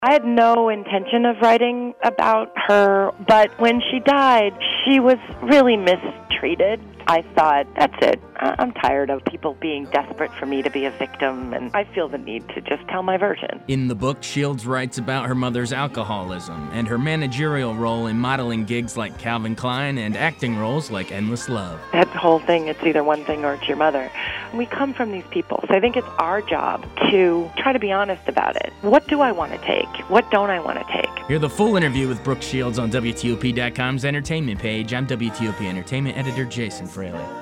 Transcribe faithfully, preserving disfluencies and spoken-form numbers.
I had no intention of writing about her, but when she died, she was really mistreated. I thought, that's it. I'm tired of people being desperate for me to be a victim, and I feel the need to just tell my version. In the book, Shields writes about her mother's alcoholism and her managerial role in modeling gigs like Calvin Klein and acting roles like Endless Love. That whole thing, it's either one thing or it's your mother. We come from these people, so I think it's our job to try to be honest about it. What do I want to take? What don't I want to take? Hear the full interview with Brooke Shields on W T O P dot com's entertainment page. I'm W T O P Entertainment editor Jason Fraley.